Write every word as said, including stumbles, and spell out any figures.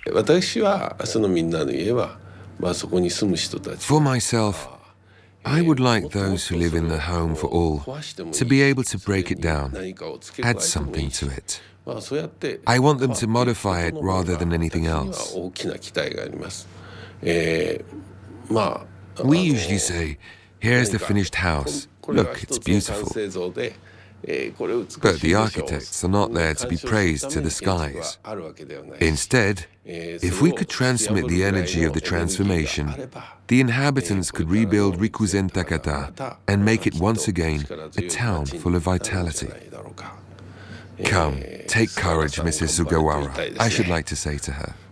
私はそのみんなの家は、まあそこに住む人たち。 For myself, I would like those who live in the home for all to be able to break it down, add something to it. I want them to modify it rather than anything else. We usually say, here's the finished house. Look, it's beautiful. But the architects are not there to be praised to the skies. Instead, if we could transmit the energy of the transformation, the inhabitants could rebuild Rikuzen Takata and make it once again a town full of vitality. Come, take courage, Missus Sugawara, I should like to say to her.